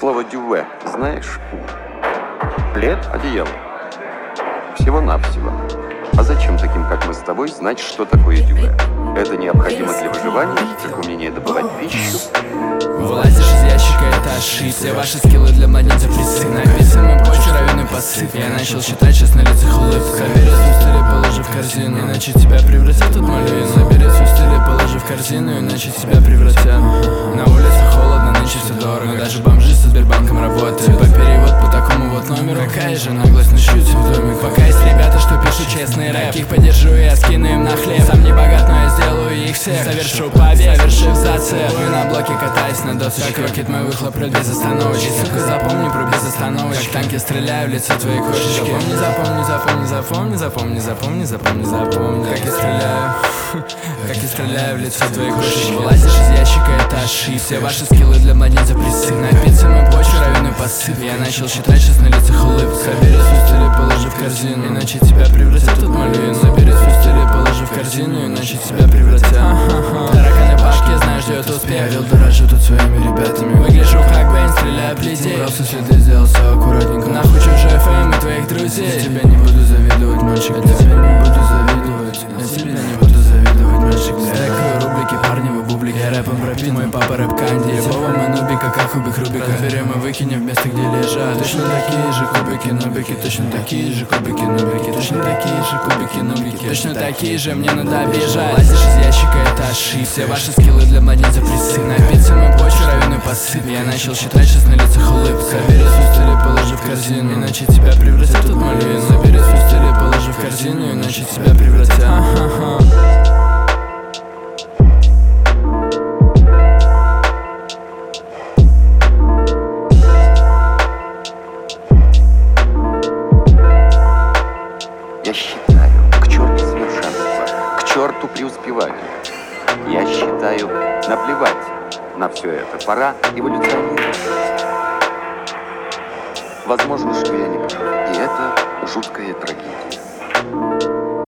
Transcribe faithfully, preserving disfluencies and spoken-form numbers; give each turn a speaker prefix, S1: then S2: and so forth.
S1: Слово «дюве» знаешь? Плед, одеяло. Всего-навсего. А зачем таким, как мы с тобой, знать, что такое дюве? Это необходимо для выживания, как умение добывать пищу.
S2: Вылазишь из ящика, это ошибка. Все ваши скиллы для младенца присык. Написанный почву, равенный посып. Я начал считать, сейчас на лицах улыбка. Собери свой стиль и положи в корзину, иначе тебя превратят тут малюю. Собери свой стиль и положи в корзину, иначе тебя превратят. На улице холодно, нынче все дорого. Даже бомжи со Сбербанком работают по перевод по такому вот номеру. Какая же наглость, ночуют в домик. Пока есть ребята, что пишут честный рэп. Их поддержу, я скину им на хлеб. Сам не богат, но я сделаю их всех. Совершу побег, совершив зацеп. Ой, на блоке катаюсь на досочке. Как рокет мой выхлоп прет без остановочки. Сука, запомни про без остановочки. Как танки стреляю в лицо твоей кошечки. Запомни, запомни, запомни, запомни, запомни, запомни, запомни, запомни. Как я стреляю, как я стреляю в лицо твоей кошечки. Вылазишь из ящика, это ошибка. Все ваши скиллы для младенца присык. Напиться мой почву, равенный посып. Я начал считать, сейчас на лицах улыбка. Собери свой стиль и положи в корзину, иначе тебя превратят тут малюю. Собери свой стиль и положи в корзину, иначе тебя превратят. Тараканы башки, знаешь, ждет успех. Я вел дорожу тут своими ребятами. Выгляжу как Бэйн, стреляю плетей. Просто все ты сделал все аккуратненько. Нахуй чужой фэм и твоих друзей. Я тебе не буду завидовать, мальчик. Я тебе не буду завидовать. Я тебе не буду завидовать, мальчик. Я рэкаю рубрики, парни вы бублики. Я рэпом пропит, мой папа рэп канди. Любого мы нубика, как кубик Рубика. Разберем и выкинем в место, где лежат. Точно такие же кубики, нубики. Точно такие же кубики, нубики. Точно такие же кубики, нубики. Точно такие же, мне надо бежать. Лазишь из ящика, это ошибка. Все ваши скиллы для младенца присык. Напиться мой почву, равенный посып. Я начал считать, сейчас на лицах улыбка. Собери свой стиль и положи в корзину, иначе тебя превратят тут малюю. Собери свой стиль и положи в корзину, иначе тебя превратят.
S1: Я считаю, к черту совершенства, к черту преуспевания. Я считаю, наплевать на все это. Пора эволюционировать. Возможно, что я не прав. И это жуткая трагедия.